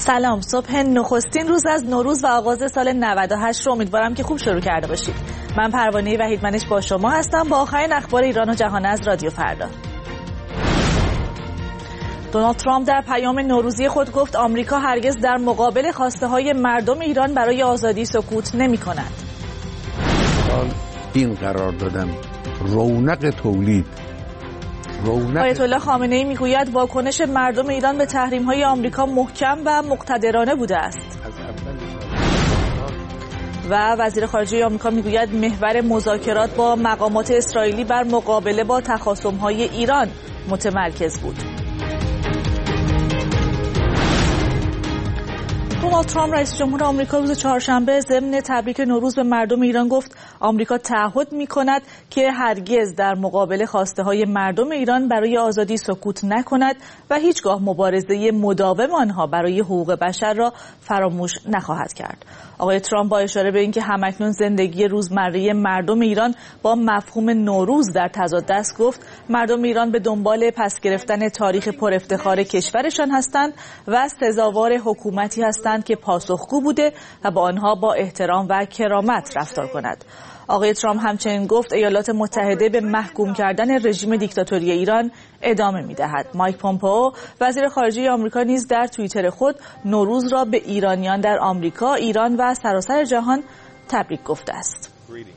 سلام، صبح نخستین روز از نوروز و آغاز سال 98 رو امیدوارم که خوب شروع کرده باشید. من پروانه وحیدمنش با شما هستم با آخرین اخبار ایران و جهان از رادیو فردا. دونالد ترامپ در پیام نوروزی خود گفت آمریکا هرگز در مقابل خواسته‌های مردم ایران برای آزادی سکوت نمی‌کند. این قرار دادم رونق تولید. آیت الله خامنه‌ای میگوید واکنش مردم ایران به تحریم‌های آمریکا محکم و مقتدرانه بوده است. و وزیر خارجه آمریکا میگوید محور مذاکرات با مقامات اسرائیلی بر مقابله با تخاصم‌های ایران متمرکز بود. دونالد ترامپ رئیس جمهور آمریکا روز چهارشنبه ضمن تبریک نوروز به مردم ایران گفت آمریکا تعهد می‌کند که هرگز در مقابل خواسته‌های مردم ایران برای آزادی سکوت نکند و هیچگاه مبارزه مداوم آنها برای حقوق بشر را فراموش نخواهد کرد. آقای ترامپ با اشاره به اینکه همکنون زندگی روزمره مردم ایران با مفهوم نوروز در تضاد است گفت مردم ایران به دنبال پس گرفتن تاریخ پر افتخار کشورشان هستند و سزاوار حکومتی هستند که پاسخگو بوده و با آنها با احترام و کرامت رفتار کند. آقای ترامپ همچنین گفت ایالات متحده به محکوم کردن رژیم دیکتاتوری ایران ادامه می‌دهد. مایک پومپئو وزیر خارجه آمریکا نیز در توییتر خود نوروز را به ایرانیان در آمریکا، ایران و سراسر جهان تبریک گفته است.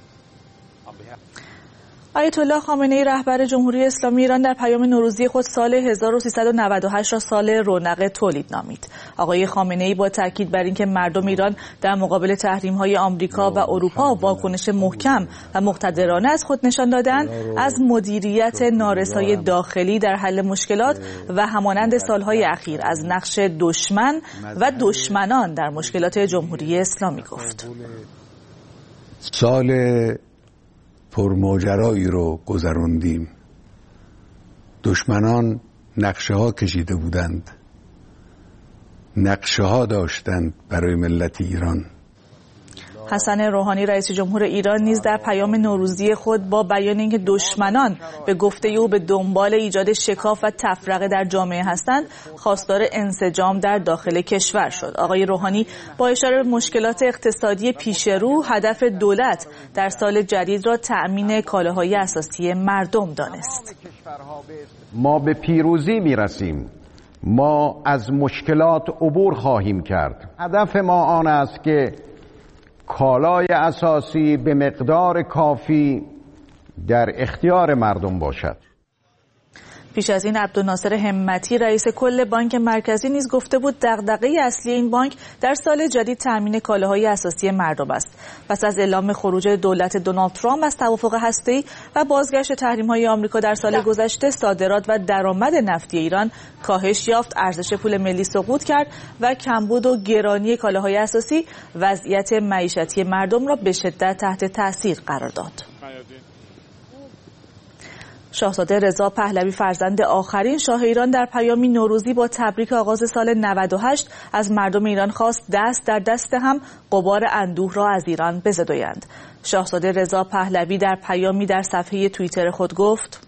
آیت الله خامنه‌ای رهبر جمهوری اسلامی ایران در پیام نوروزی خود سال 1398 را سال رونق تولید نامید. آقای خامنه‌ای با تاکید بر اینکه مردم ایران در مقابل تحریم‌های آمریکا و اروپا واکنش محکم و مقتدرانه از خود نشان دادند، از مدیریت نارسای داخلی در حل مشکلات و همانند سالهای اخیر از نقش دشمن و دشمنان در مشکلات جمهوری اسلامی گفت. سال پرماجرایی رو گذراندیم. دشمنان نقشه ها کشیده بودند، نقشه ها داشتند برای ملت ایران. حسن روحانی رئیس جمهور ایران نیز در پیام نوروزی خود با بیان اینکه دشمنان به گفته او به دنبال ایجاد شکاف و تفرقه در جامعه هستند، خواستار انسجام در داخل کشور شد. آقای روحانی با اشاره به مشکلات اقتصادی پیش رو، هدف دولت در سال جدید را تأمین کالاهای اساسی مردم دانست. ما به پیروزی میرسیم. ما از مشکلات عبور خواهیم کرد. هدف ما آن است که کالای اساسی به مقدار کافی در اختیار مردم باشد. پیش از این عبدالناصر همتی رئیس کل بانک مرکزی نیز گفته بود دغدغه اصلی این بانک در سال جدید تامین کالاهای اساسی مردم است. پس از اعلام خروج دولت دونالد ترامپ از توافق هسته‌ای و بازگشت تحریم‌های آمریکا در سال گذشته، صادرات و درآمد نفتی ایران کاهش یافت، ارزش پول ملی سقوط کرد و کمبود و گرانی کالاهای اساسی وضعیت معیشتی مردم را به شدت تحت تاثیر قرار داد. شاهزاده رضا پهلوی فرزند آخرین شاه ایران در پیامی نوروزی با تبریک آغاز سال 98 از مردم ایران خواست دست در دست هم غبار اندوه را از ایران بزدایند. شاهزاده رضا پهلوی در پیامی در صفحه توییتر خود گفت: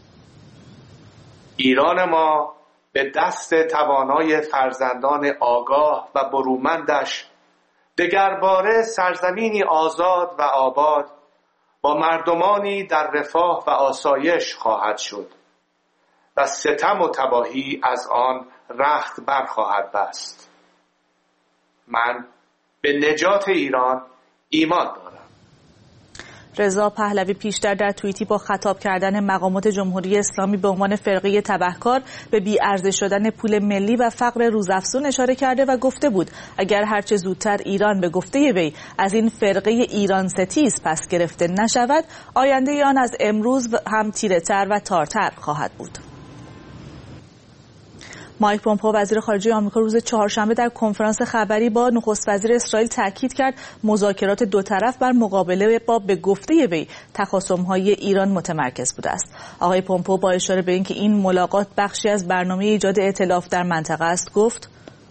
ایران ما به دست توانای فرزندان آگاه و برومندش دگرباره سرزمینی آزاد و آباد با مردمانی در رفاه و آسایش خواهد شد و ستم و تباهی از آن رخت برخواهد بست. من به نجات ایران ایمان دارم. رضا پهلوی پیشتر در توییتی با خطاب کردن مقامات جمهوری اسلامی به عنوان فرقه تبهکار به بی‌ارزش شدن پول ملی و فقر روزافزون اشاره کرده و گفته بود اگر هرچه زودتر ایران به گفته وی از این فرقه ایران ستیز پس گرفته نشود، آینده آن از امروز هم تیره‌تر و تارتر خواهد بود. مایک پومپئو وزیر خارجه آمریکا روز چهارشنبه در کنفرانس خبری با نخست وزیر اسرائیل تاکید کرد مذاکرات دو طرف بر مقابله با به گفته وی تخاصم‌های ایران متمرکز بوده است. آقای پومپئو با اشاره به اینکه این ملاقات بخشی از برنامه ایجاد ائتلاف در منطقه است گفت: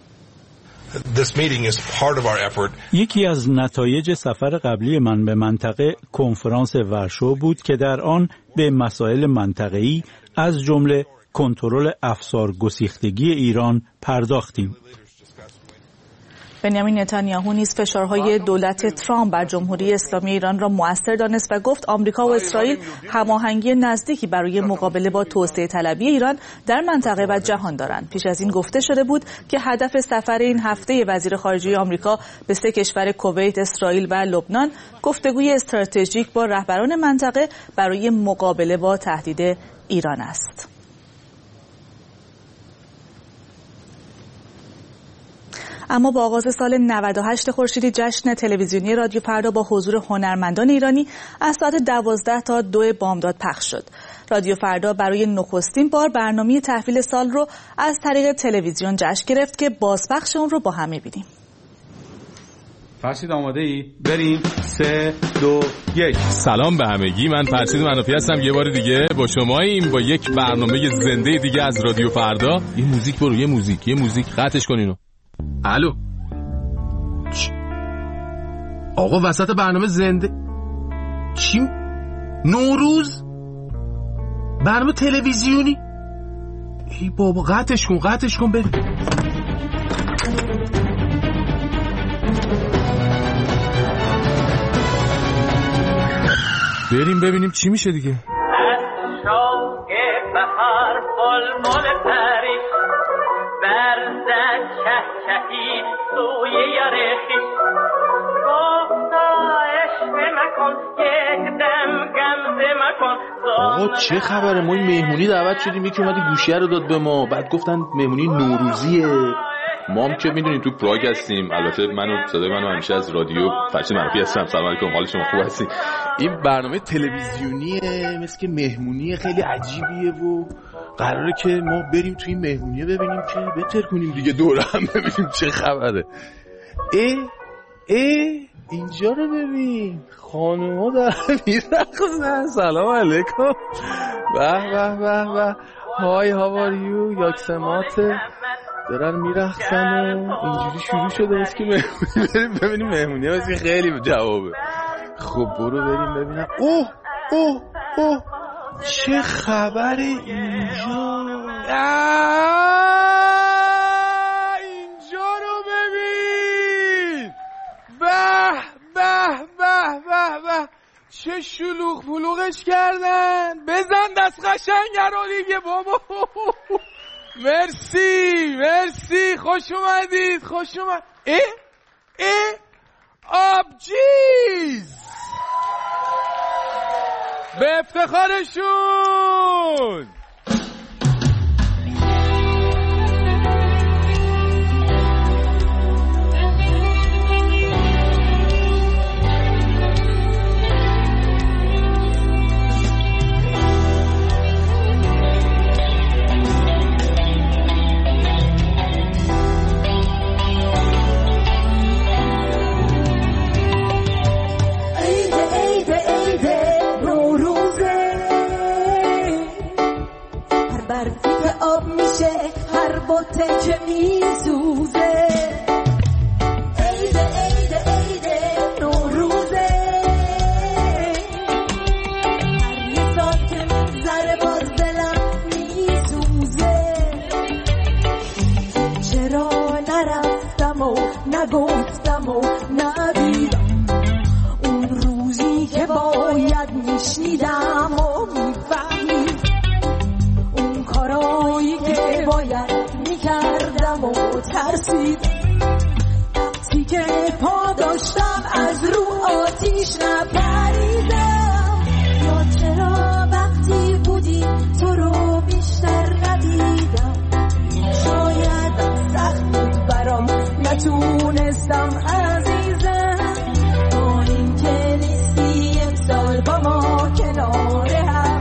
یکی از نتایج سفر قبلی من به منطقه کنفرانس ورشو بود که در آن به مسائل منطقه‌ای از جمله کنترل افسار گسیختگی ایران پرداختیم. بنیامین نتانیاهو نیز فشارهای دولت ترامپ بر جمهوری اسلامی ایران را مؤثر دانست و گفت آمریکا و اسرائیل هماهنگی نزدیکی برای مقابله با توسعه طلبی ایران در منطقه و جهان دارند. پیش از این گفته شده بود که هدف سفر این هفته وزیر خارجه آمریکا به 3 کشور کویت، اسرائیل و لبنان گفتگوی استراتژیک با رهبران منطقه برای مقابله با تهدید ایران است. اما با آغاز سال 98 خورشیدی جشن تلویزیونی رادیو فردا با حضور هنرمندان ایرانی از ساعت 12 تا 2 بامداد پخش شد. رادیو فردا برای نخستین بار برنامه تحویل سال رو از طریق تلویزیون جشن گرفت که بازپخش اون رو با هم می‌بینیم. فرشید آماده ای؟ بریم. 3 2 1. سلام به همگی، من فرشید منافی هستم. یه بار دیگه با شماییم با یک برنامه زنده دیگه از رادیو فردا. یه موزیک برو، یه موزیک قطعش کن اینو. الو آقا وسط برنامه زنده چی؟ نوروز برنامه تلویزیونی؟ ای بابا قطعش کن بریم. بریم ببینیم چی میشه دیگه. آقا چه خبره؟ ما این مهمونی دعوت شدیم، یکی اومد گوشیه رو داد به ما، بعد گفتن مهمونی نوروزیه. ما هم که میدونیم تو پراگ هستیم، البته صدای منو همیشه از رادیو فرشید منافی هستم. سلام علیکم، حال شما خوب هستین؟ این برنامه تلویزیونیه، مثل که مهمونی خیلی عجیبیه و قراره که ما بریم توی این مهمونیه ببینیم که بهتر کنیم دیگه، دور هم ببینیم چه خبره. اینجا رو ببین، خانوما دارن میرقصن. سلام علیکم. به های هاوار یو، یاکسمات دارن میرقصن و اینجوری شروع شده است که مهمونی بریم ببینیم. مهمونی هست که خیلی جوابه. خب برو بریم ببینم. اوه چه خبره اینجا؟ اینجا رو ببین. به چه شلوغ پلوغش کردن. بزن دست قشنگ رو دیگه بابا. مرسی خوش اومدید. آبجیز به افتخارشون. هر بوته که میسوزه. عیده نوروزه. هر یه سال که میگذره باز دلم میسوزه. چرا نرفتم و نگفتم و ندیدم اون روزی که باید میشنیدم و میفهمیدم اون کارایی که باید میکردم و ترسیدم. وقتی که پا داشتم از رو آتیش نپریدم. یا چرا وقتی بودی تو رو بیشتر ندیدم. شاید سخت بود برام نتونستم عزیزم. با این که نیستی امسال با ما کنار هم.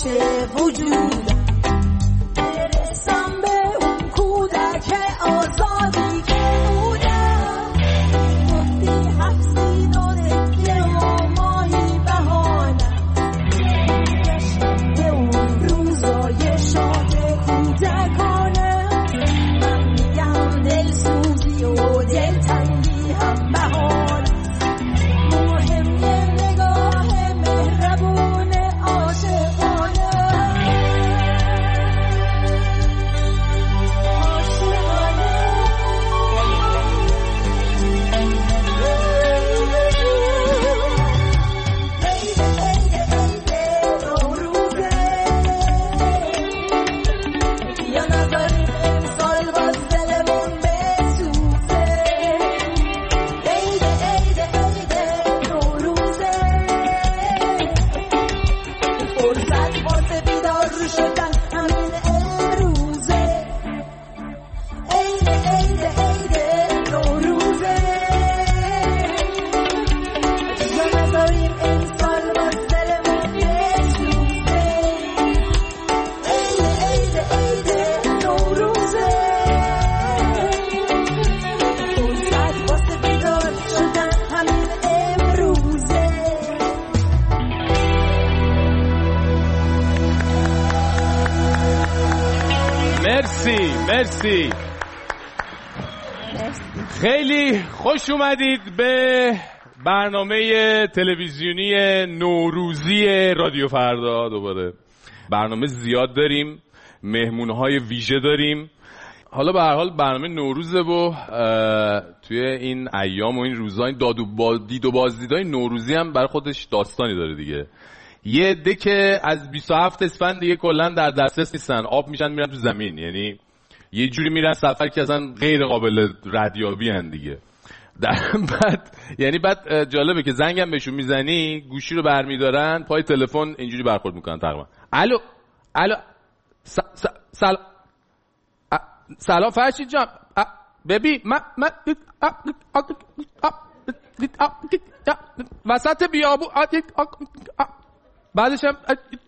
وجود برسم به اون کودک آزادی که بودم گفتی حفظی داره یه مایی بهانم گشتم به اون روزای شاد کودکانه من میگم دلسوزی و دلتنگی هم بهانم مرسی. خیلی خوش اومدید به برنامه تلویزیونی نوروزی رادیو فردا. دوباره برنامه زیاد داریم، مهمونهای ویژه داریم. حالا به هر حال برنامه نوروزه و توی این ایام و این روزها دید و بازدیدهای نوروزی هم برای خودش داستانی داره دیگه. یه عده که از 27 اسفند دیگه کلا در دسترس نیستن، آب میشن میرن تو زمین، یعنی یه جوری میرن سفر که اصلا غیر قابل ردیابی هن دیگه. بعد جالبه که زنگم بهشون میزنی گوشی رو برمیدارن پای تلفن اینجوری برخورد میکنن تقریبا. الو سلام فرشید جان، ببین من وسط بیابون بعدش هم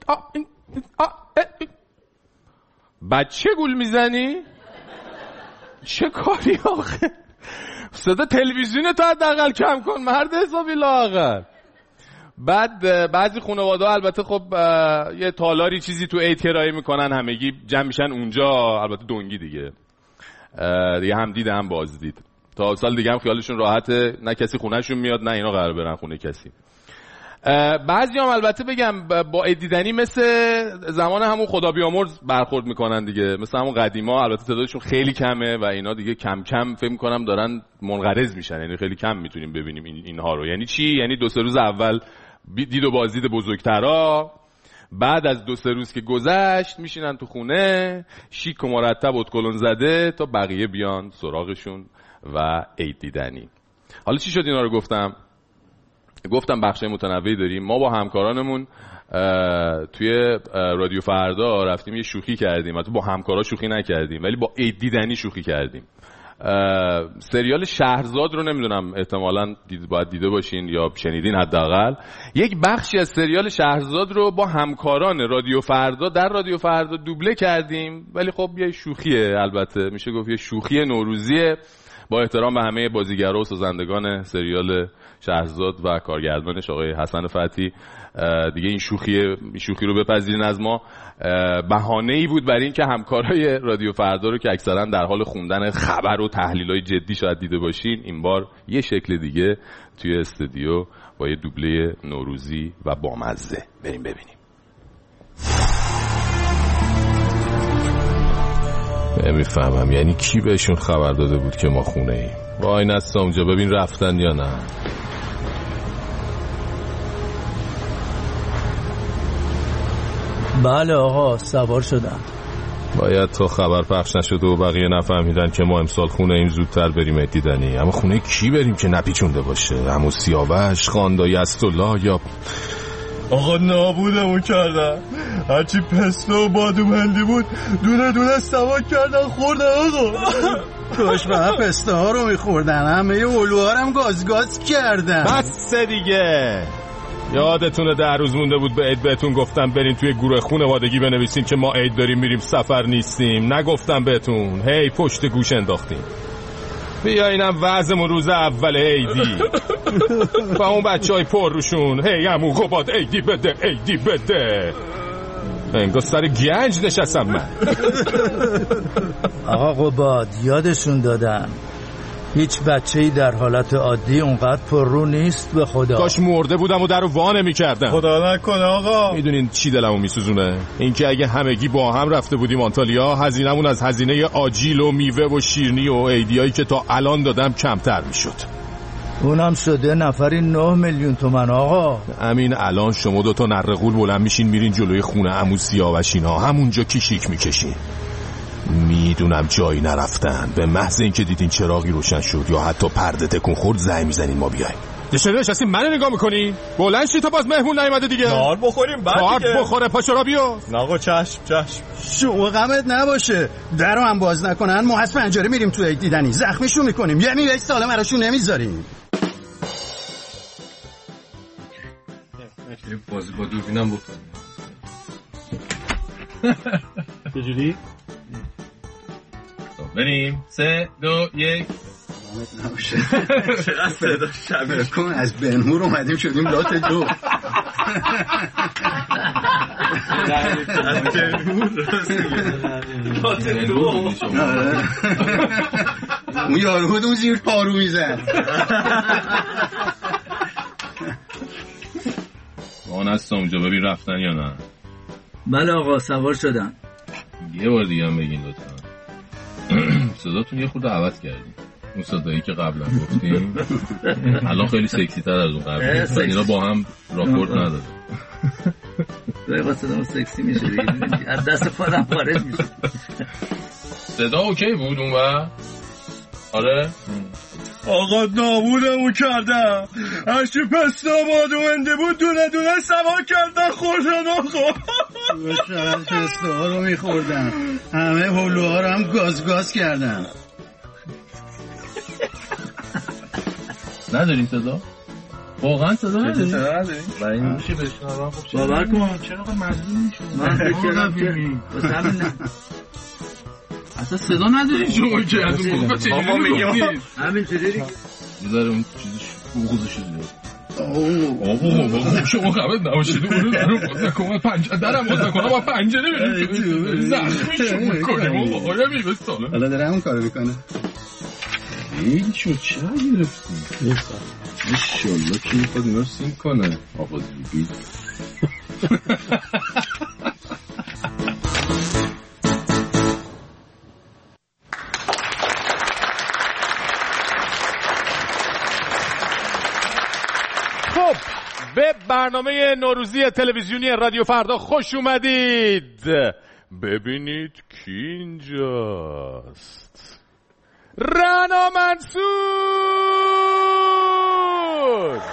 بچه گول میزنی؟ چه کاری آخه؟ صدا تلویزیون تو حداقل کم کن مرد حسابی لااقل. بعد بعضی خانواده ها البته خب یه تالاری چیزی تو عید کرایه میکنن، همگی جمع میشن اونجا، البته دنگی دیگه هم دید هم بازدید. تا سال دیگه هم خیالشون راحته، نه کسی خونهشون میاد نه اینا قرار برن خونه کسی. بعضی هم البته بگم با عید دیدنی مثل زمان همون خدا بیامرز برخورد میکنن دیگه، مثل همون قدیما. البته تعدادشون خیلی کمه و اینا دیگه کم کم فکر میکنم دارن منقرض میشن، یعنی خیلی کم میتونیم ببینیم اینها رو. یعنی چی؟ یعنی 2-3 روز اول دید و بازدید بزرگترا، بعد از 2-3 روز که گذشت میشینن تو خونه شیک و مرتب ادکلون زده تا بقیه بیان سراغشون و عید دیدنی. حالا چی شد اینا رو گفتم بخشای متنوعی داریم. ما با همکارانمون توی رادیو فردا رفتیم یه شوخی کردیم، البته با همکارا شوخی نکردیم ولی با عید دیدنی شوخی کردیم. سریال شهرزاد رو نمیدونم احتمالاً باید دیده باشین یا شنیدین حداقل. یک بخشی از سریال شهرزاد رو با همکاران رادیو فردا در رادیو فردا دوبله کردیم، ولی خب یه شوخیه، البته میشه گفت یه شوخی نوروزیه. با احترام به همه بازیگرا و سازندگان سریال شهرزاد و کارگردانش آقای حسن فتحی، دیگه این شوخی رو بپذیرین از ما. بهانه‌ای بود برای این که همکارای رادیو فردا رو که اکثرا در حال خوندن خبر و تحلیل‌های جدی شاید دیده باشین، این بار یه شکل دیگه توی استودیو با یه دوبله نوروزی و بامزه بریم ببینیم. نمیفهمم یعنی کی بهشون خبر داده بود که ما خونه ایم؟ وای نستا اونجا ببین رفتن یا نه. بله آقا سوار شدم. باید تا خبر پخش نشده و بقیه نفهمیدن که ما امسال خونه ایم زودتر بریم عید دیدنی. اما خونه کی بریم که نپیچونده باشه؟ عمو سیاوش، خاندای اسدالله یا آقا نابودمون کردن، هرچی پستو و بادوم هندی بود دونه دونه سوار کردن خوردن آقا. کاش به پسته ها رو میخوردن، همه اولوها هم گاز کردن. بس دیگه یادتونه 10 روز مونده بود به عید بهتون گفتم برین توی گروه خانوادگی بنویسین که ما عید داریم میریم سفر نیستیم. نگفتم بهتون؟ هی پشت گوش انداختیم. بیاینم وضعمون روز اول عیدی و اون بچهای پر روشون هی عمو قباد عیدی بده عیدی بده. انگار سر گنج نشستم من. آقا قباد یادشون دادم هیچ بچه‌ای در حالت عادی اونقدر پر رو نیست به خدا. کاش مرده بودم و درو وا نمی‌کردم. خدا نکنه آقا. میدونین چی دلمو میسوزونه؟ اینکه اگه همگی با هم رفته بودیم آنتالیا هزینمون از هزینه آجیل و میوه و شیرینی و عیدیایی که تا الان دادم کمتر میشد. اونم شده نفری 9 میلیون تومان آقا. همین الان شما 2 تا نرغول بلند میشین میرین جلوی خونه عمو سیاوشینا همونجا کیشیک میکشین. میدونم جایی نرفتن، به محض اینکه دیدین چراغی روشن شد یا حتی پرده تکون خورد زنگ میزنین ما بیایم. چرا نشستین منو نگاه میکنی؟ بلند شید تا باز مهمون نیومده دیگه. نهار بخوریم بعد دیگه. کارت بخوره پاشو بیا. آقا چشم. شو غمت نباشه. درو هم باز نکنن ما از پنجره میریم تو عید دیدنی زخمیشون میکنیم. یعنی یک سال مراشون نمیذاریم. بازی با دوربینم بکنیم. چجوری؟ بریم 3 2 1. نباشه. چقدر صدا شبیه کن از بنهور اومدیم شدیم لات 2. لات 2. اون یارو اون زیر پارو میزن. آن هست اونجا ببین رفتن یا نه؟ بله آقا سوار شدم. یه بار دیگه هم بگین لطفا. صداتون یه خورده عوض کردیم. اون صدایی که قبلا گفتیم الان خیلی سکسی تر از اون قبل. اینا با هم راپورت نداره. با صدام سکسی میشه دیگه. از دست خودم خارج میشه. صدا اوکی بود اون و؟ آره؟ آقا نابودمو کردم. هرچی پستا بادومنده بود دونه دونه سوا کردن خوردن آقا. چقدر پستا ها رو میخوردن. همه هلوها رو هم گاز کردن. نداریم صدا؟ واقعا صدا نداریم؟ برای این میشه بشنوم. خب باور کن چرا مظلوم میشون؟ من فکرم که واسه همین اصلا صدا نداریم شما که از اون موقع چجوری گفتید؟ همین چجوری؟ بذاره اون چیزش بوغوزش دیگه. شما خبرت نباشید اونو درو باز نکنم پنجره درم باز نکنم با پنجره بریم زخمیشون میکنیم آقا آیا میبستانه حالا داره همون کارو میکنه. این شد چرا گرفتیم؟ ماشاءالله کی میخواد اینا رو سیم کنه آقا زیبی. خب به برنامه نوروزی تلویزیونی رادیو فردا خوش اومدید. ببینید کی اینجاست. رنا منصور.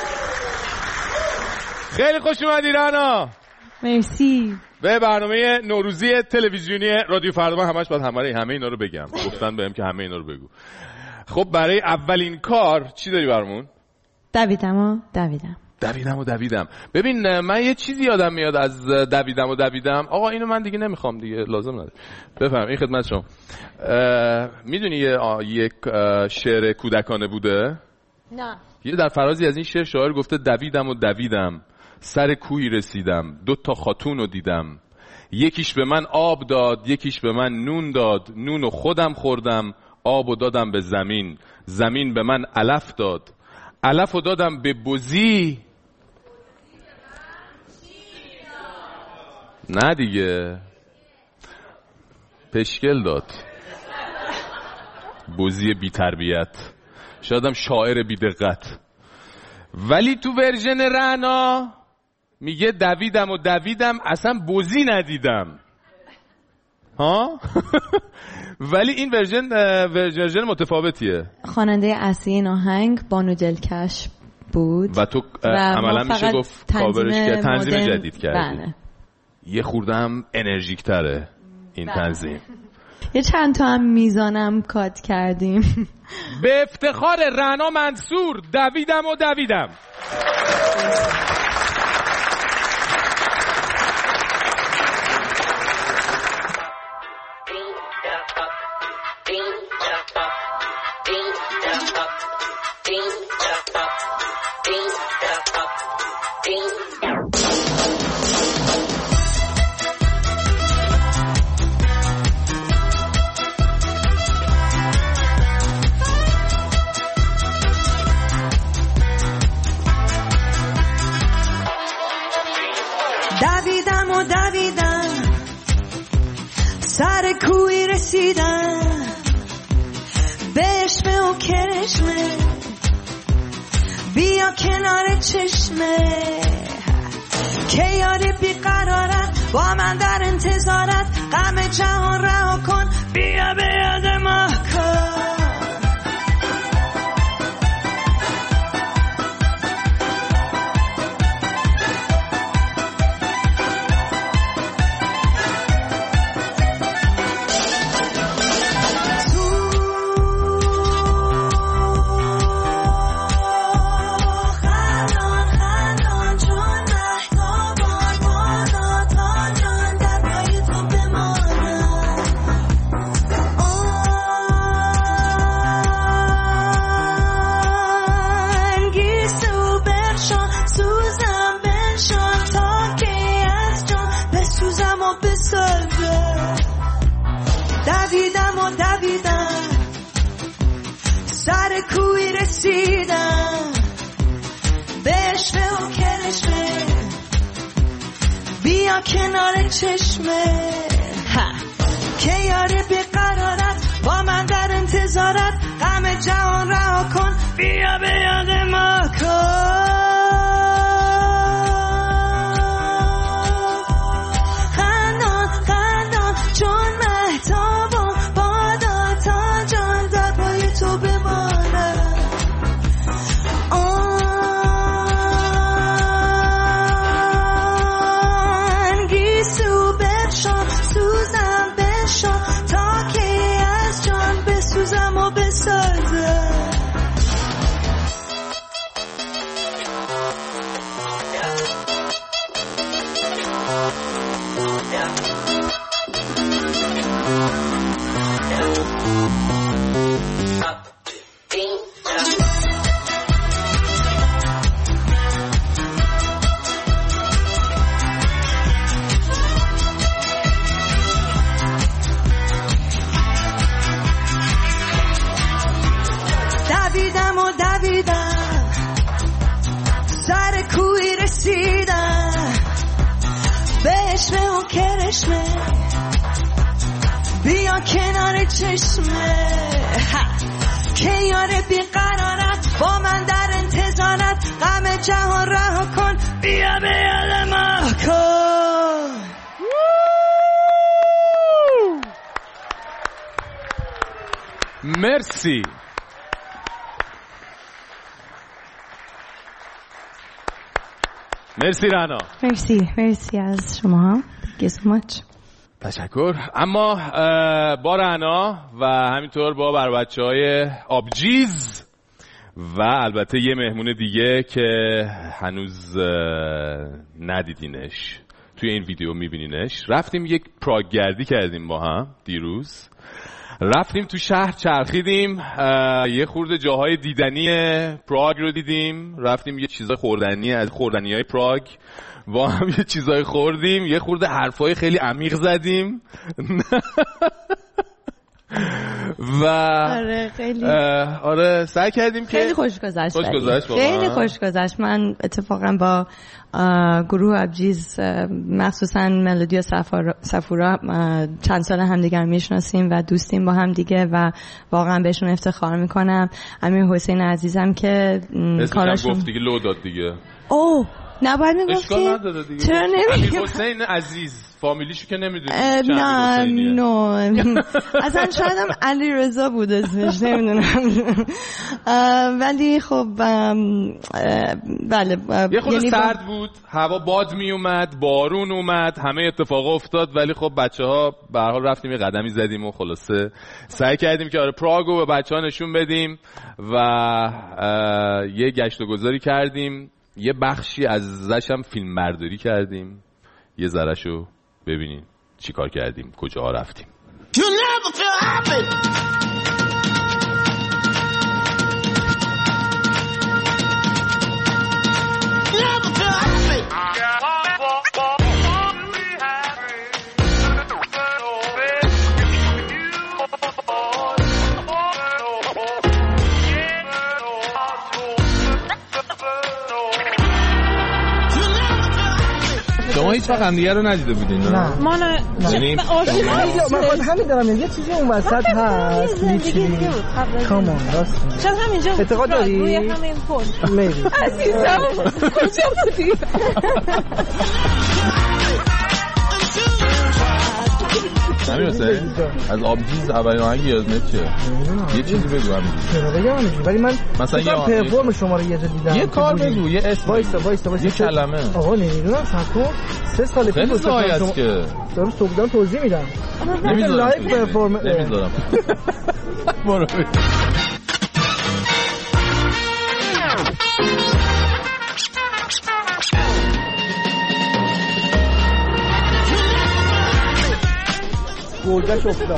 خیلی خوش اومدی رنا. مرسی. به برنامه نوروزی تلویزیونی رادیو فردا. من همش باید همه اینا رو بگم. گفتن بهم که همه اینا رو بگو. خب برای اولین کار چی داری برامون؟ دویدم. ببین من یه چیزی یادم میاد از دویدم. آقا اینو من دیگه نمیخوام دیگه لازم نداره. بفهم این خدمت شما. میدونی یک شعر کودکانه بوده؟ نه. یه در فرازی از این شعر گفته دویدم سر کوهی رسیدم 2 تا خاتون رو دیدم یکیش به من آب داد یکیش به من نون داد نونو خودم خوردم آبو دادم به زمین به من علف داد علفو دادم به بزی. نه دیگه پشکل داد بزی بی تربیت شایدم شاعر بی دقت. ولی تو ورژن رعنا میگه دویدم اصلا بزی ندیدم ها. ولی این ورژن متفاوتیه. خواننده اصلی این آهنگ بانو دلکش بود و تو عملا میشه گفت کاورش که تنظیم جدید کردی. بله. یه خورده هم انرژیک تره این تنظیم. یه چند تا هم میزانم کات کردیم. به افتخار رعنا منصور دویدم. سر کوی رسیدم بشمه و کرشمه بیا کنار چشمه که یاری بیقرارت با من در انتظارت غم جهان رها کن بیا به یاد ما کن سر کوی رسیدم بشمه و کرشمه بیا کنار چشمه که یاری بیقرارت با من در انتظارت غم جهان رها کن بیا به یاد ما کن خندان خندان چون مهتابم بادا تا جان در پای تو بمانم گیسو برشان سوزم بشان تا که از جان بسوزم و بسازم دویدم و دویدم سر کوی رسیدم بشمه و کرشمه بیا کنار چشمه که یاره بیقرارت با من در انتظارت غم جهان رها کن بیا به یاد ما کن مرسی مرسی رنا مرسی از شما. Thank you so much. تشکر. اما با رنا و همینطور با بر بچه‌های آبجیز و البته یه مهمون دیگه که هنوز ندیدینش توی این ویدیو میبینینش، رفتیم یک پراگ گردی کردیم با هم دیروز. رفتیم تو شهر چرخیدیم، یه خورده جاهای دیدنی پراگ رو دیدیم، رفتیم یه چیزای خوردنی از خوردنیای پراگ با هم یه چیزای خوردیم، یه خورده حرفای خیلی عمیق زدیم و آره خیلی آره سعی کردیم که خیلی خوش گذشت خیلی خوش گذشت. من اتفاقا با گروه ابجیز مخصوصا ملودی و صفورا چند سال همدیگر میشناسیم و دوستیم با هم دیگه و واقعا بهشون افتخار میکنم. امیر حسین عزیزم که کاراشون گفت دیگه لو داد دیگه. اوه نباید میگفتی؟ اشکال نداره دیگه. چرا نمیگم؟ امیر حسین عزیز فامیلیشو که نمیدونی. نه اصلا شاید هم علی رضا بود اسمش، نمیدونم. ولی خب بله یه خود سرد بود، هوا باد می اومد، بارون اومد، همه اتفاقا افتاد، ولی خب بچه‌ها به هر حال رفتیم یه قدمی زدیم و خلاصه سعی کردیم که آره پراگو به بچه‌ها نشون بدیم و یه گشت و گذاری کردیم، یه بخشی ازش هم فیلم برداری کردیم، یه ذره‌شو ببینین چی کار کردیم، کجاها رفتیم. شما هیچ وقت همدیگه رو ندیده بودین؟ نه ما نه. یعنی من همین دارم یه چیزی اون وسط هست میچینی کامان راست شاید همینجا اعتقاد داری؟ روی همین پل میری عزیزم کجا بودی؟ همین حسین از آبجیز اولین آهنگ یادت چیه؟ یه چیزی بگو همین چرا بگم ولی من مثلا یه پرفورم شما رو یه جا دیدم یه کار بگو یه اسم وایسا یه کلمه آقا نمیدونم صفو 3 سال پیش خیلی زایی است که دارم صبحدم توضیح میدم نمیذارم لایو پرفورم نمیذارم برو گوجهش افتاد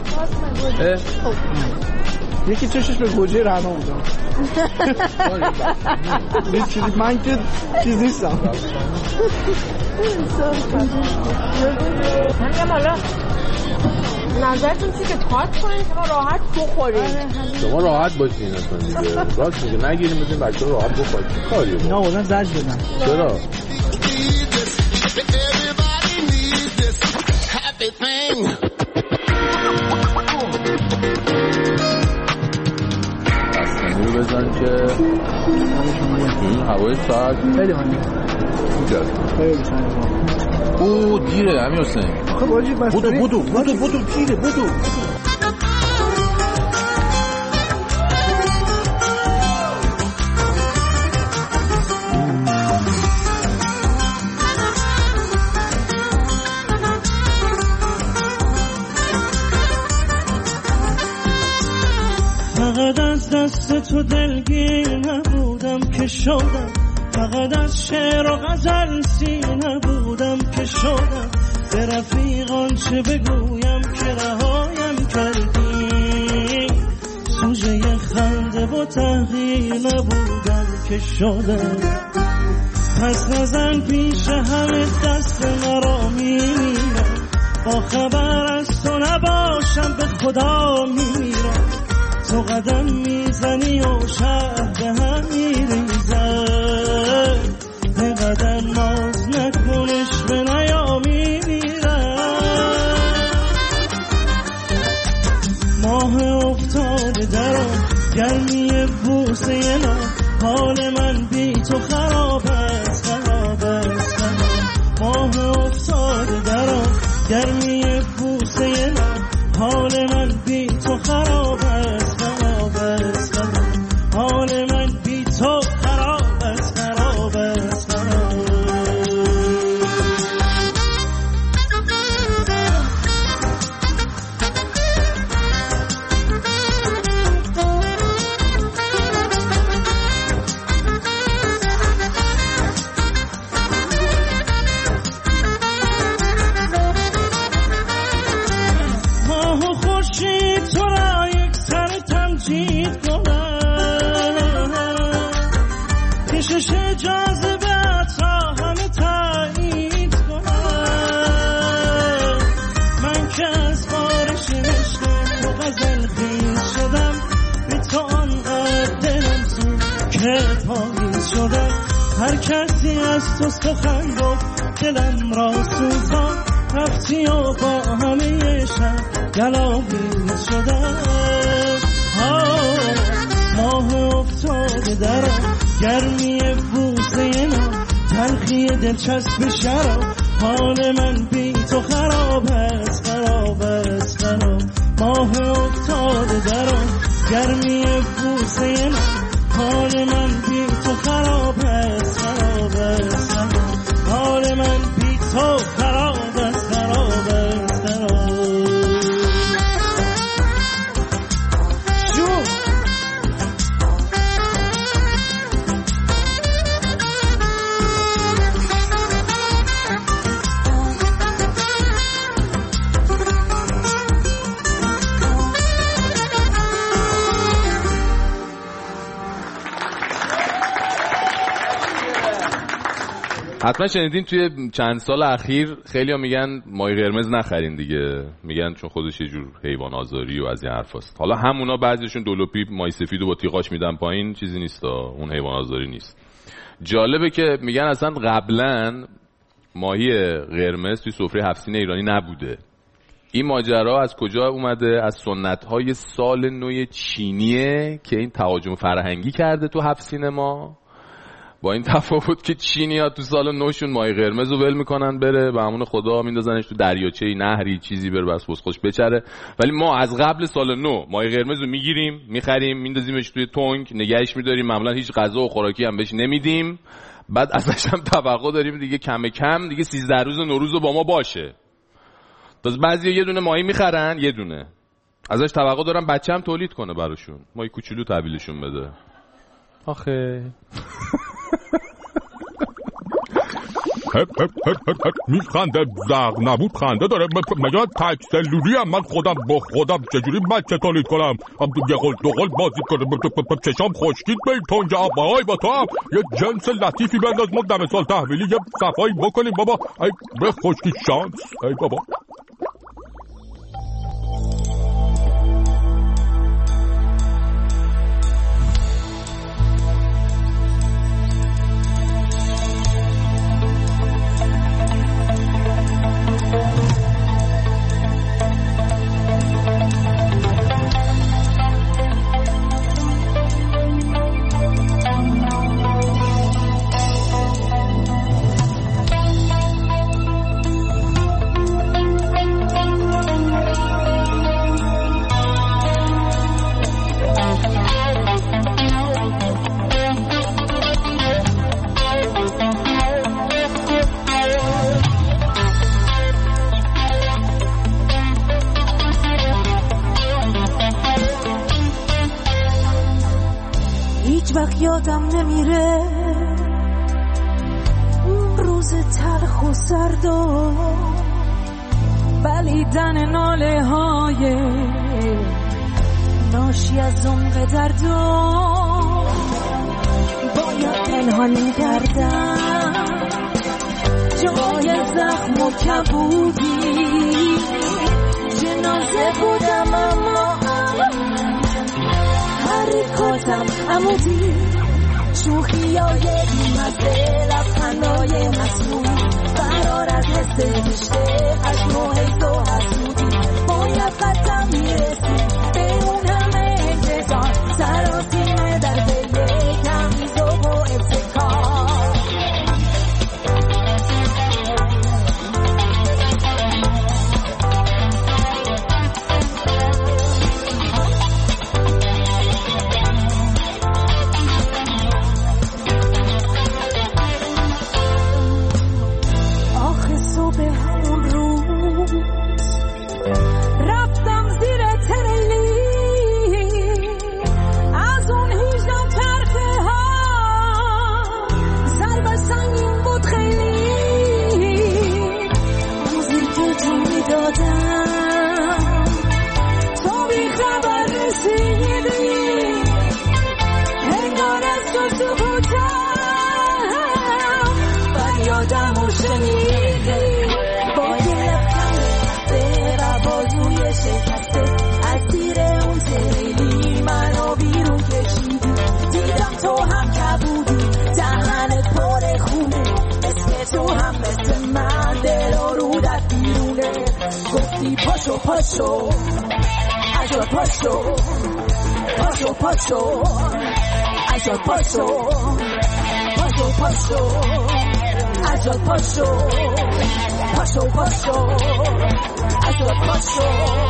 یکی چشش به گوجه رعنا بودم من که چیز نیستم من حالا نظرتون چی که تاچ کنیم که ما راحت بخوریم شما راحت باشین اصلا دیگه راست میگه نگیریم بزنیم بچه راحت بخوریم کاریه نه بودن زج بدن چرا؟ بستنی رو بزن که این هوای ساعت خیلی مانی خیلی ساعت او دیره همین حسین آخه باجی بستنی بودو دیره بودو فقط از دست تو دلگیر نبودم که شدم فقط از شعر و غزل سیر نبودم که شدم به رفیقان چه بگویم که رهایم کردی سوژه خنده و تحقیر نبودم که شدم پس نزن پیش همه دست مرا میمیرم با خبر از تو نباشم به خدا میمیرم تو قدم میزنی و شهر به هم میریزم به قدم ناز نکنش به نیا میمیرم ماه افتاده درم گرمی بوسه نا حال من بی تو خراب است ماه افتاده درم گرمی بوسه نا حال من بی تو خراب است حال من بی تو خراب است ماه و خورشید تو را یک سر تمجید کشش جاذبه‌ات را همه تایید کنم من که از بارش عشق تو غزل خیز شدم به تو آنقدر دلم سوخت که پاییز شدم هر کسی از تو سخن گفت دلم را سوزان رفتی و با همه شب گلاویز شدم ماه افتاده درم گرمی بوسه نا تلخی دلچسب شراب حال من بی تو خراب است ماه افتاده درم گرمی بوسه نا حال من بی تو خراب است حال من بی تو خراب است حتما شنیدین توی چند سال اخیر خیلی‌ها میگن ماهی قرمز نخرین دیگه، میگن چون خودش یه جور حیوان آزاری و از این حرفاست. حالا همونا بعضیشون دولوپی ماهی سفیدو با تیغاش میدن پایین، چیزی نیست، اون حیوان آزاری نیست. جالبه که میگن اصلا قبلا ماهی قرمز توی سفره 7 سین ایرانی نبوده. این ماجرا از کجا اومده؟ از سنت‌های سال نو چینیه که این تهاجم فرهنگی کرده تو 7 سین ما، با این تفاوت که چینی‌ها تو سال نوشون ماهی قرمز رو ول میکنن بره به امون خدا، میندازنش تو دریاچه نهری چیزی بره بس خوش بچره. ولی ما از قبل سال نو ماهی قرمز رو میگیریم، میخریم، میندازیمش توی تونگ، نگهش میداریم، معمولا هیچ غذا و خوراکی هم بهش نمیدیم. بعد ازش هم توقع داریم دیگه کم کم دیگه 13 روز نوروز رو با ما باشه. بعضی یه دونه ماهی میخرن، یه دونه ازش توقع دارن بچه هم تولید کنه براشون، ماهی کوچولو تحویلشون بده. آخه میخنده، زغ نبود خنده داره. مگه تک سلولی هم من خودم با خودم چجوری بچه تولید کنم؟ یه قل دو قل بازی کنم، چشام خشکید به این تنج آبای با تو هم یه جنس لطیفی بنداز، ما دم سال تحویلی یه صفایی بکنیم بابا. ای به خشکی شانس، ای بابا. یادم نمیره اون روز تلخ و سرد و بلیدن ناله های ناشی از عمق درد و باید پنهان می‌کردم جای زخم و کبودی، جنازه بودم اما حرکاتم عمودی، شوخیای بیمزه، لبخندای مسئول، فرار از حس زشته، خشم و حیث و حسودی، باید قدم میرسی به اون همه انتظار، سراسیمه در دل کمی ذوق و ابتکار. پاشو پاشو عجب پاشو پاشو پاشو عجب پاشو پاشو پاشو عجب پاشو پاشو پاشو عجب پاشو.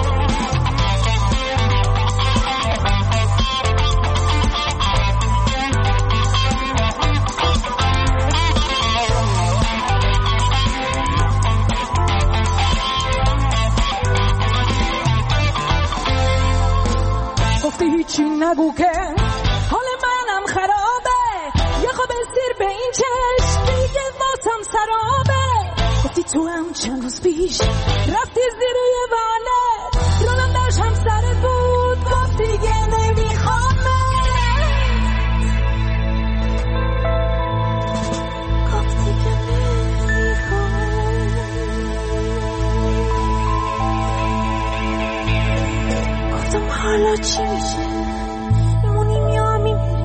هیچی نگو که حال منم خرابه، یه خواب سیر به این چشم دیگه واسم سرابه. گفتی تو هم چند روز پیش رفتی زیر یه وانت، رونم داشت هم سرت بود، گفتی دیگه نمیخوامه، گفتی که نمیخوامه. گفتم حالا چی میشه؟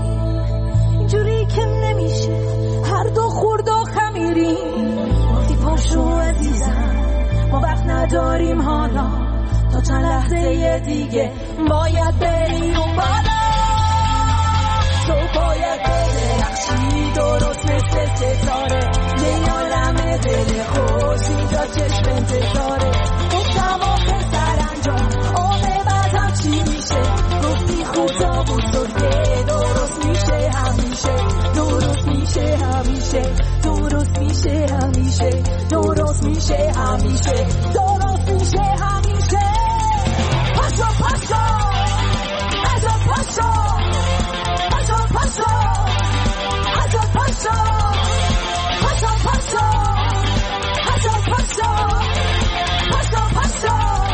جوری که نمیشه، هر دو خورد و خمیری. گفتی پاشو عزیزم ما وقت نداریم حالا تا چند لحظه دیگه باید بریم اون بالا تو باید بدرخشی درست مثل ستاره یه عالم دل خوش اینجا چشم انتظاره گفتم آخه سرانجام آمه بعدم چی میشه گفتی خدا بزرگه درست میشه همیشه درست میشه همیشه درست میشه همیشه درست میشه همیشه درست میشه همیشه پاشو پاشو پاشو پاشو پاشو پاشو پاشو پاشو پاشو پاشو پاشو پاشو پاشو پاشو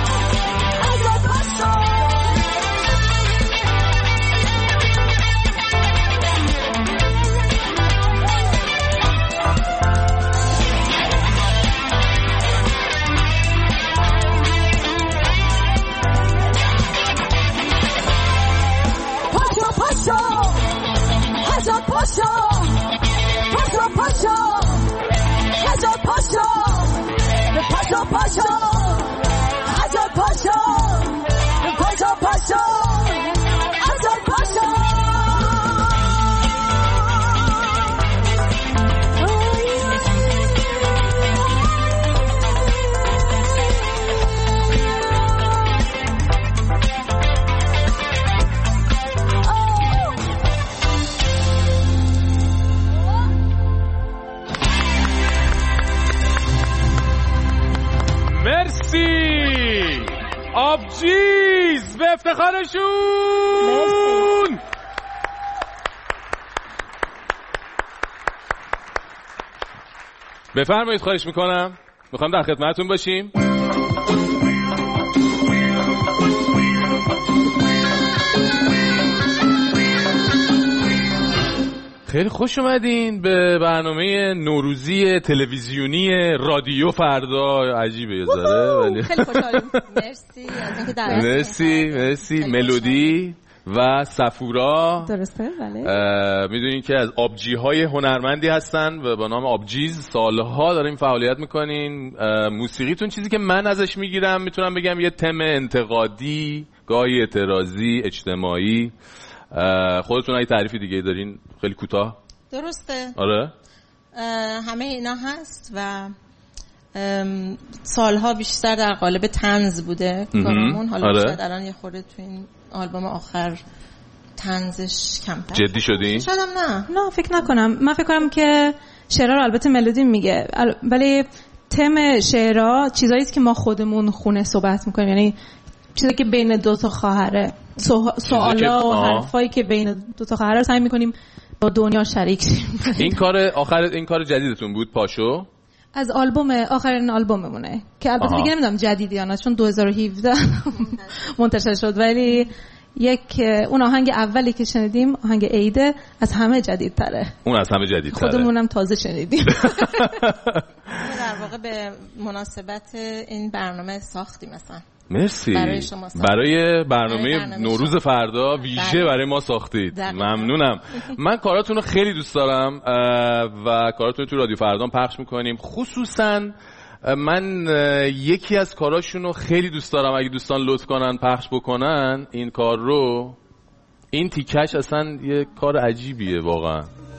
آبجیز به افتخارشون. بفرمایید، خواهش میکنم. میخوام در خدمتتون باشیم. خیلی خوش اومدین به برنامه نوروزی تلویزیونی رادیو فردا. عجیبه یه ذره ولی خیلی خوشحالم. مرسی از اینکه دعوت کردید. مرسی ملودی و صفورا. درسته بله. میدونین که از آبجی‌های هنرمندی هستن و با نام آبجیز سالها داریم فعالیت میکنین. موسیقیتون چیزی که من ازش میگیرم میتونم بگم یه تم انتقادی، گاهی اعتراضی، اجتماعی. خودتون اگه تعریفی دیگه دارین خیلی کوتاه. درسته. آره. همه اینا هست و سالها بیشتر در قالب طنز بوده کارمون. حالا آره. شاید الان یه خورده تو این آلبوم آخر طنزش کمتر. جدی شدین؟ شاید هم نه فکر نکنم. من فکر کنم که شعرها رو البته ملودی میگه ولی تم شعرها چیزایی است که ما خودمون خونه صحبت میکنیم، یعنی چیزی که بین دو تا خواهره، سوالا و حرفایی که بین دو تا خواهره سعی میکنیم با دنیا شریک شیم. این کار جدیدتون بود پاشو؟ از آخرین آلبوممونه که البته دیگه نمیدونم جدیدی یا نه چون 2017 منتشر شد، ولی اون آهنگ اولی که شنیدیم آهنگ عیده از همه جدیدتره. اون از همه جدیدتره. خودمونم تازه شنیدیم. در واقع به مناسبت این برنامه ساختیم مثلا. مرسی. برای برنامه نوروز فردا ویژه برای ما ساختید. ممنونم. من کاراتون رو خیلی دوست دارم و کاراتون رو تو رادیو فردا پخش میکنیم. خصوصا من یکی از کاراشون رو خیلی دوست دارم، اگه دوستان لطف کنن پخش بکنن این کار رو. این تیکش اصلا یه کار عجیبیه واقعا.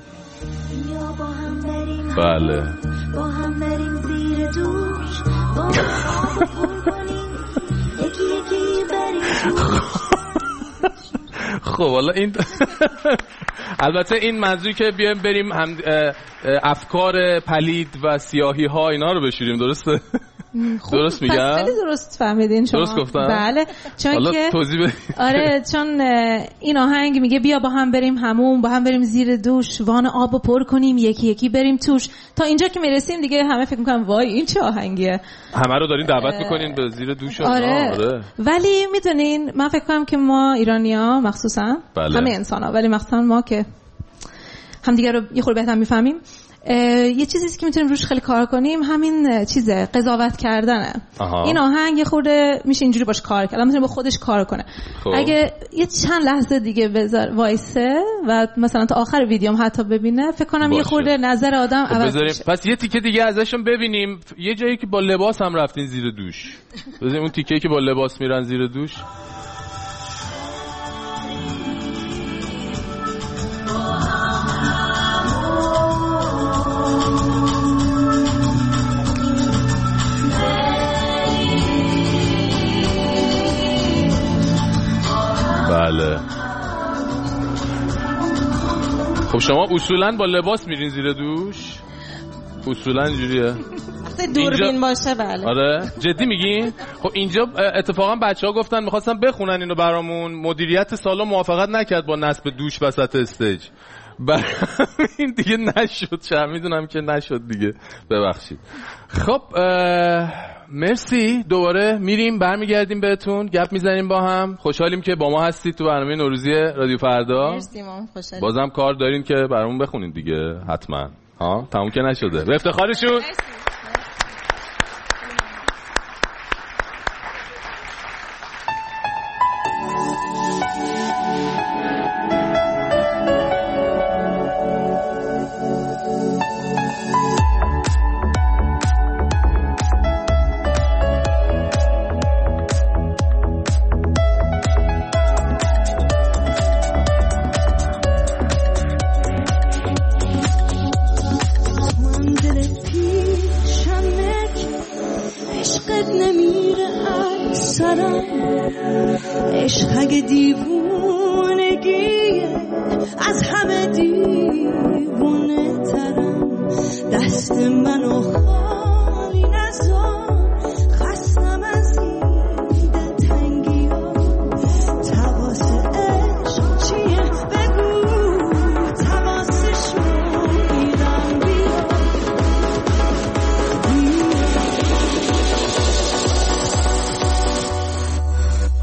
بله. با هم بریم زیر دوش، با هم خب حالا این البته این موضوعی که بیایم بریم هم افکار پلید و سیاهی ها اینا رو بشوریم، درسته؟ درست میگم؟ خیلی درست فهمیدین شما. درست گفتم؟ بله. چون که توضیح بدید. آره چون این آهنگ میگه بیا با هم بریم هموم، با هم بریم زیر دوش، وان آبو پر کنیم یکی یکی بریم توش. تا اینجا که میرسیم دیگه همه فکر میکنن وای این چه آهنگیه. همه رو دارین دعوت میکنین به زیر دوش. آره. ولی میدونین من فکر کنم که ما ایرانی‌ها مخصوصا همه انسان‌ها ولی مخصوصا ما که همدیگه رو یه خورده بهتر میفهمیم، یه چیزی که میتونیم روش خیلی کار کنیم همین چیزه، قضاوت کردنه. این آهنگ یه خورده میشه اینجوری باش کار کرد، میتونه با خودش کار کنه. اگه یه چند لحظه دیگه بذار وایسه و مثلا تا آخر ویدیوم حتی ببینه، فکر کنم یه خورده نظر آدم عوض میشه. پس یه تیکه دیگه ازشون ببینیم. یه جایی که با لباس هم رفتین زیر دوش، ببینیم اون تیکه‌ای که با لباس میرن زیر دوش. بله. خب شما اصولا با لباس میرین زیر دوش؟ اصولا اینجوریه؟ دوربین باشه. بله. آره جدی میگین؟ خب اینجا اتفاقا بچه‌ها گفتن می‌خواستن بخونن اینو برامون، مدیریت سالا موافقت نکرد با نصب دوش وسط استیج. این دیگه نشد، چرا میدونم که نشد دیگه، ببخشید. خب مرسی، دوباره میریم برمیگردیم بهتون، گپ میزنیم با هم. خوشحالیم که با ما هستید تو برنامه نوروزی رادیو فردا. مرسی، ما خوشحالیم. بازم کار دارین که برامون بخونین دیگه حتما. ها تموم که نشده، به افتخارشون.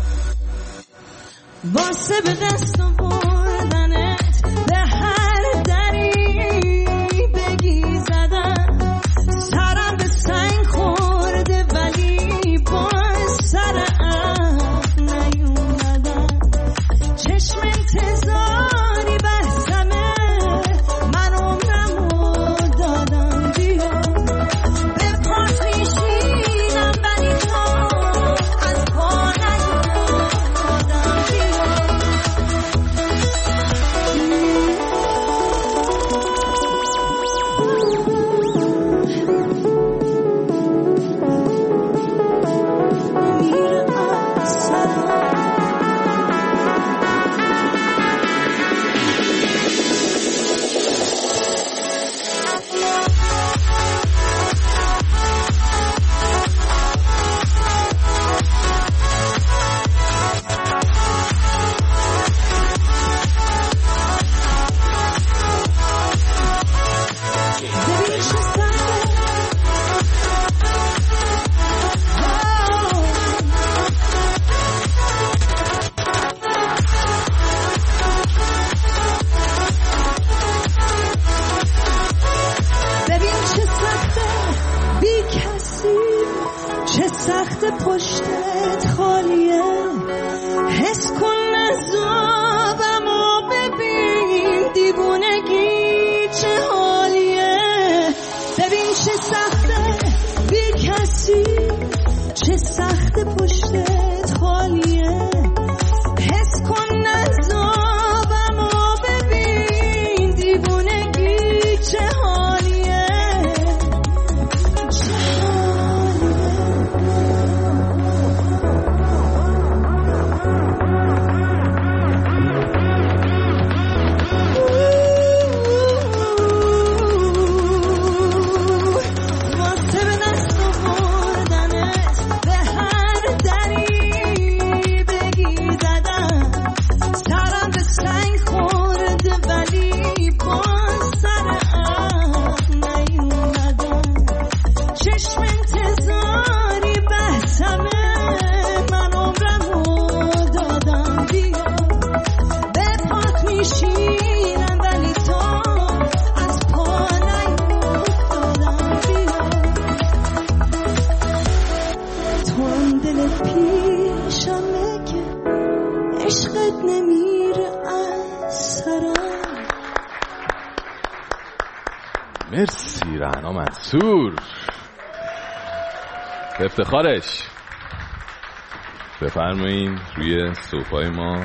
واسه به دست آوردنت به هر مرسی رعنا منصور، افتخارش. بفرمایین روی صوفای ما.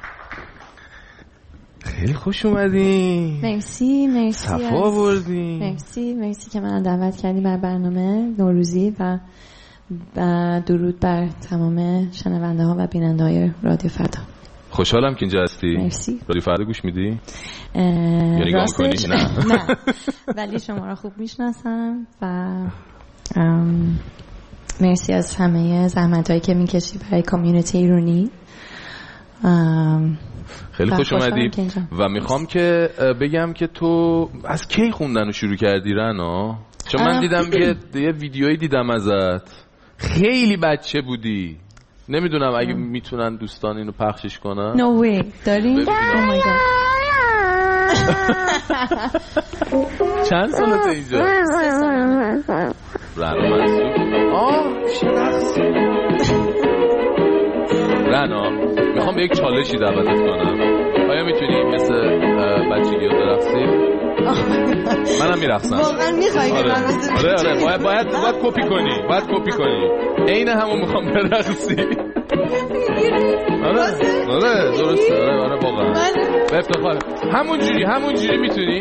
خیلی خوش اومدین. مرسی صفا آوردین. مرسی که من دعوت کردی بر برنامه نوروزی و درود بر تمام شنونده ها و بیننده های رادیو فردا. خوشحالم که اینجا هستی. مرسی. رادیو فردا گوش میدی؟ یعنی گام کنی؟ نه ولی شما را خوب میشناسم و مرسی از همه زحمت هایی که میکشی برای کامیونیتی ایرانی. خیلی خوش اومدی و میخوام که بگم که تو از کی خوندن رو شروع کردی رنا؟ چون من دیدم یه ویدیویی دیدم ازت، خیلی بچه بودی. نمیدونم اگه میتونن دوستان اینو پخشش کنن. No way. داری؟ Oh my God. چند سالته اینجا؟ 3 سالمه. رنا منصور. شناختی رنا، میخوام یک چالشی دعوتت کنم. آیا میتونی مثل بچگی ها برقصی؟ منم میرقصم. واقعا میخوایی که آره باید کپی کنی. عین همون میخوام برقصی. آره درسته. آره واقعا به افتخار. همون جوری میتونی؟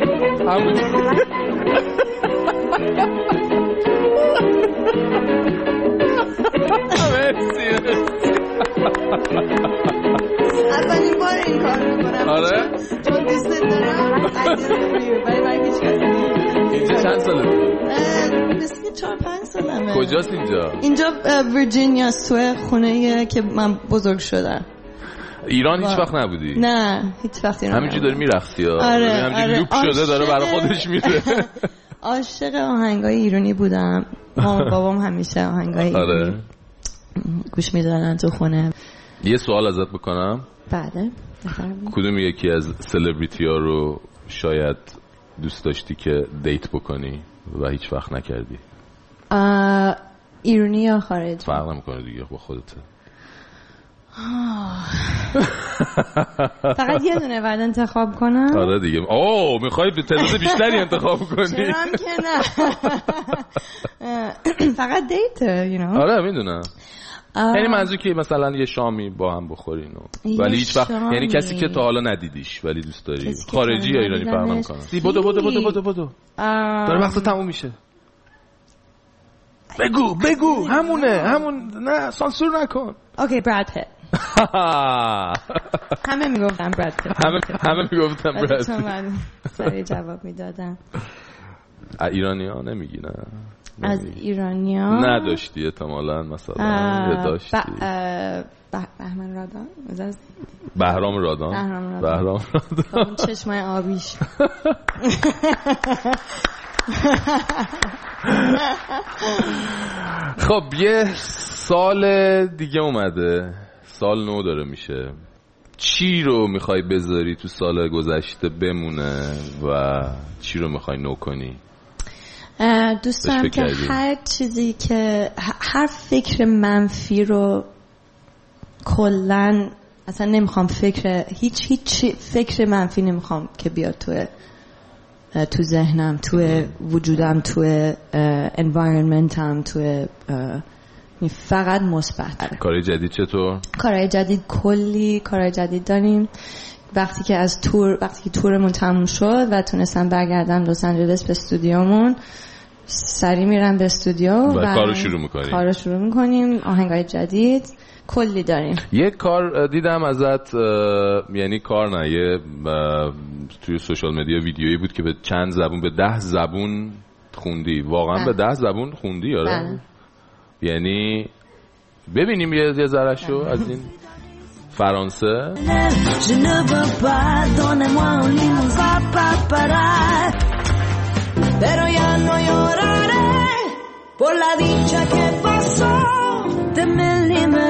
اولین بار این کار میکنم. آره؟ چون دوست دارم. اینجا چند ساله تو؟ مثل 4-5 سالمه. کجاست اینجا؟ اینجا ویرجینیا، توی خونه که من بزرگ شدم. ایران هیچ وقت نبودی؟ نه هیچ وقت ایران همینجوری داری میرقصی ها؟ آره لوپ شده داره برای خودش میره. عاشق آهنگای ایرانی بودم. مامان بابام همیشه آهنگای ایرانی گوش میدادن تو خونه. یه سوال ازت بکنم؟ بله. کدوم یکی از سلبریتی ها رو شاید دوست داشتی که دیت بکنی و هیچ وقت نکردی؟ ایرانی یا خارجی؟ فرق نمیکنه دیگه با خودته. فقط یه دونه بعد انتخاب کنم؟ آره دیگه. میخوای به تعداد بیشتری انتخاب کنی؟ چرا که نه. فقط دیت آره میدونم. یعنی منظور که مثلا یه شامی با هم بخورین ولی هیچ وقت، یعنی کسی که تا حالا ندیدیش ولی دوست داری، خارجی یا ایرانی فرق نمیکنه. بدو داره وقت تموم میشه. بگو همون نه سانسور نکن. اوکی براد پیت. همه میگفتن براد پیت. همه میگفتن براد پیت. سریع جواب میدادم. ایرانی ها نمیگی نه؟ از ایرانی ها نداشتی احتمالاً مثلا داشتی. بهرام رادان چشمای آبیش. خب یه سال دیگه اومده، سال نو داره میشه. چی رو میخوای بذاری تو سال گذشته بمونه و چی رو میخوای نو کنی؟ دوست دارم که هر چیزی که هر فکر منفی رو کلن اصلا نمیخوام هیچ فکر منفی نمیخوام که بیاد تو ذهنم، تو وجودم، تو environmentم، تو فقط مثبت. کارهای جدید چطور؟ کارهای جدید کلی کارهای جدید داریم. وقتی که تورمون تموم شد و تونستم برگردم لس آنجلس به استودیومون، سری میرم به استودیو و کارو شروع میکنیم. آهنگای جدید کلی داریم. یه کار دیدم ازت، یعنی کار نه، یه توی سوشال مدیا ویدیویی بود که به چند زبون، به 10 زبون خوندی. واقعا به 10 زبون خوندی؟ آره. یعنی ببینیم یه ذره‌شو از این فرانسه. Pero ya no lloraré por la dicha que pasó de milime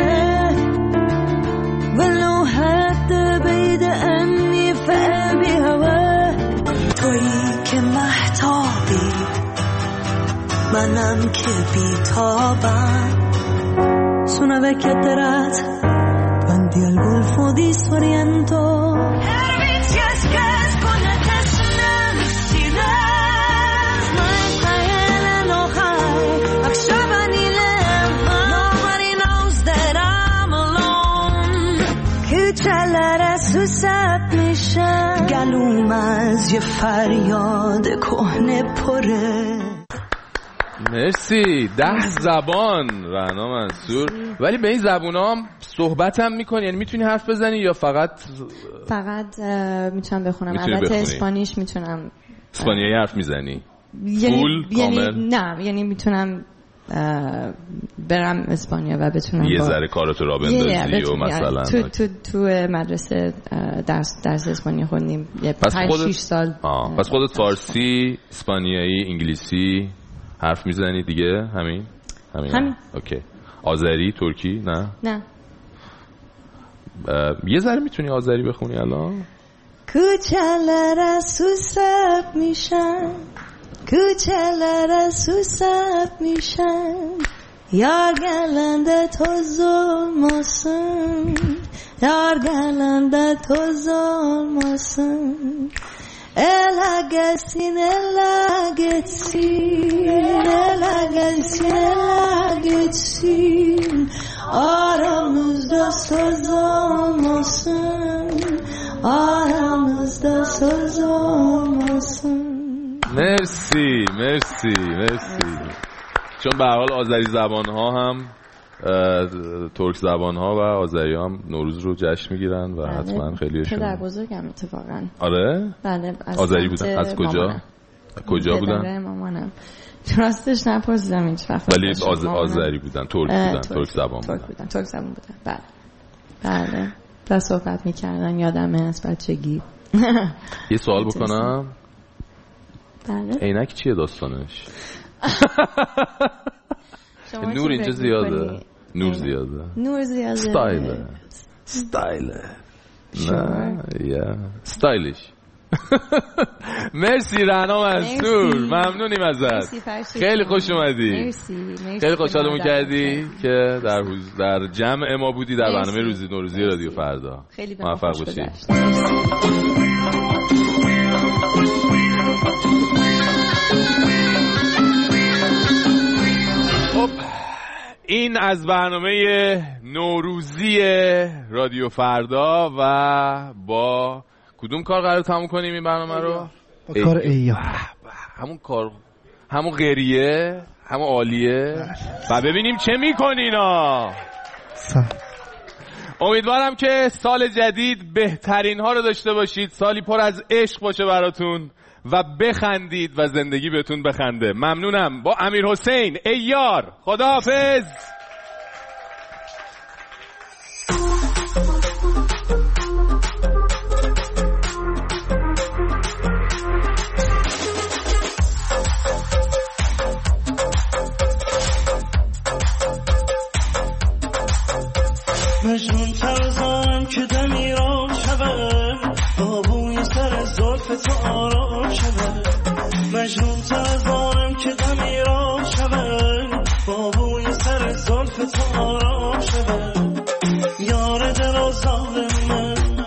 ولو حتى بعيد عني فقلبي هواك تویی که محتابی منم که بیتابم Una vecchia terrazza davanti al golfo di Sorrento گلوم از یه فریاد کهنه پره. مرسی. 10 زبان رعنا منصور. ولی به این زبونا هم صحبت هم میکنی؟ یعنی میتونی حرف بزنی یا فقط میتونم بخونم؟ البته اسپانیش میتونم. اسپانیایی حرف میزنی؟ نه یعنی میتونم برم اسپانیا و بتونم یه ذره کاراتو را بندازی و مثلا تو مدرسه درس اسپانیا خوندیم 5-6 سال. پس خودت فارسی، اسپانیایی، انگلیسی حرف میزنی دیگه؟ همین. اوکی. آذری، ترکی؟ نه. یه ذره میتونی آذری بخونی الان؟ کوچه‌لر سوسب میشن، کوچه‌لر سوسب میشن، یار گلنده توز olmasın, yar gelende toz olmasın. Ela gelsin, ela geçsin, ela gelsin, ela geçsin. Aramızda söz olmasın, aramızda söz olmasın. مرسی. چون به هر حال آذری زبان ها هم ترک زبان ها و آذری هم نوروز رو جشن میگیرن و حتما خیلیشون پدر بزرگم اتفاقا. آره؟ بله. آذری بودن؟ از کجا بودن؟ پدر مامانم. راستش نپرسیدم هیچ وقت. ولی آذری بودن، ترک زبان بودن. بله. و صحبت میکردن، یادمه از بچگی. یه سوال بکنم؟ بله. عینک چیه داستانش؟ نور اینجا زیاده. نور زیاده. استایله. نه یا استایلش. مرسی رعنا منصور، ممنونیم ازت. خیلی خوش اومدی. خیلی خوشحالمون کردی که در جمع ما بودی در برنامه روزی نوروزی رادیو فردا. موفق باشی. خب این از برنامه نوروزی رادیو فردا و با کدوم کار قرار تموم کنیم این برنامه رو؟ با کار ایار. همون غریه، همون عالیه و ببینیم چه میکنین ها. امیدوارم که سال جدید بهترین ها رو داشته باشید، سالی پر از عشق باشه براتون و بخندید و زندگی بهتون بخنده. ممنونم. با امیر حسین ایار، خداحافظ. مجنون ترزم که دمی را شود، با بوی سر زلف تو آرام شود. مجنون ترزم که دمی را شود، با بوی سر زلف تو آرام شود. یار دل آزار من،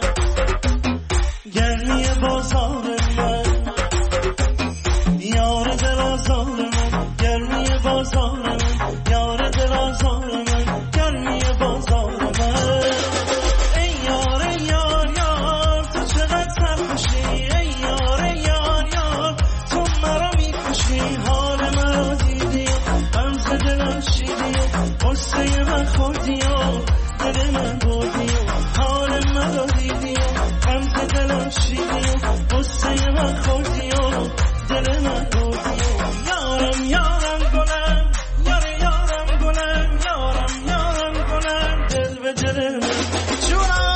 گرمی بازار من. یار دل آزار من، گرمی بازار من. یار دل آزار من، گرمی بازار من. قصه من خوردی و دل من بردی و حال من رو دیدی و غمزه دلم شیدی و قصه من خوردی و دل من بردی و یارم یارم گلم، یارم گلم، یارم گلم، دل به دل من جونم.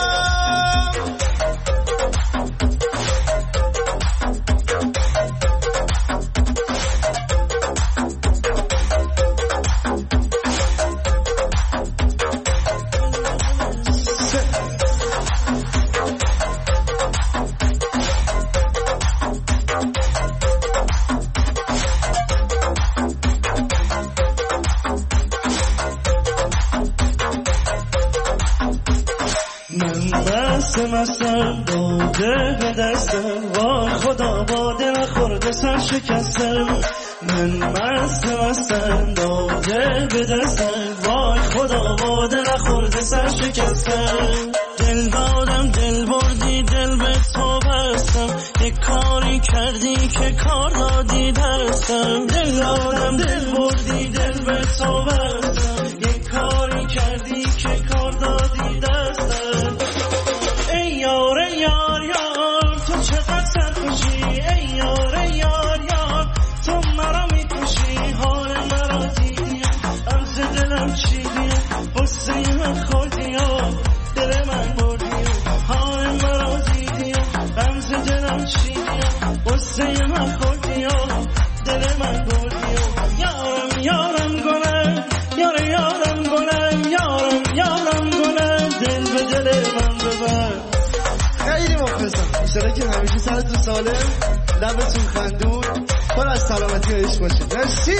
مستم داده به دستم، وای خدا باده نخورده سر شکستم. من مستم داده به دستم، وای خدا باده نخورده سر شکستم. دل دادم دل بردی دل به تو بستم، یه کاری کردی که کار دادی دستم، دل دادم دل بردی دل به تو بستم، یه کاری کردی که کار دادی دستم. ای یار یار یار تو چقدر سرکشی، ای یار یار یار تو مرا میکشی، حال مرا دیدی عرض دلم چیدی، بسته من خوردی دل من بردی، حال مرا دیدی عرض دلم چیدی، بسته من خوردی دل من بردی. یارم یارم گلم یار یارم گلم یارم یارم گلم دل به دل من ببر. خیلی مخلصم، ایشالا که همیشه سرتون سالم، لبتون خندون، پر از سلامتی و عشق باشید. مرسی.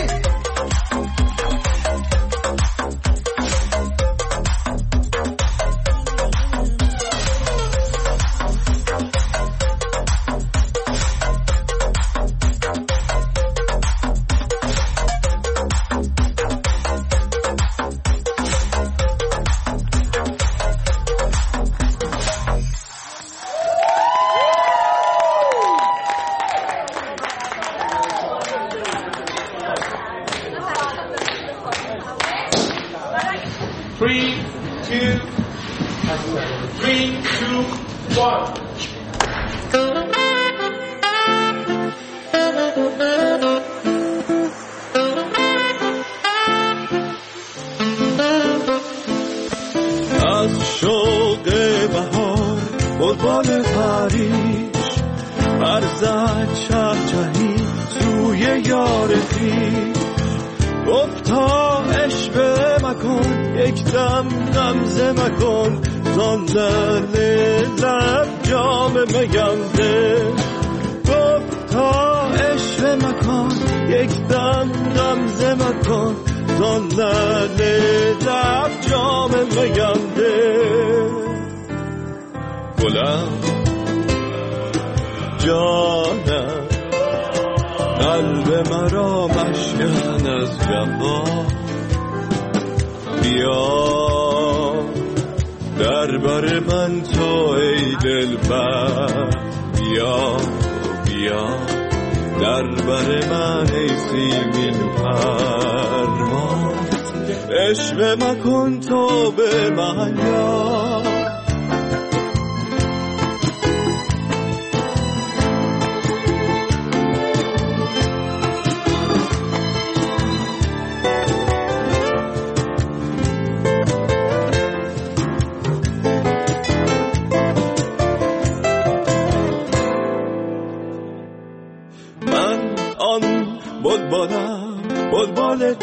بلبل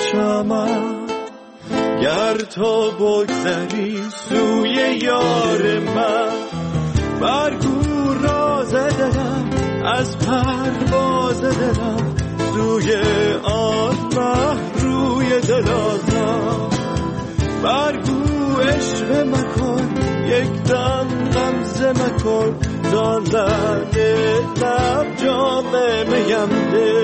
چمن گر تو بگذری سوی یار من، برگو راز دلم از پرواز دلم سوی آن مه روی دلازم، برگو عشق مکن یک دم غمزه مکن، زان لب جام میم ده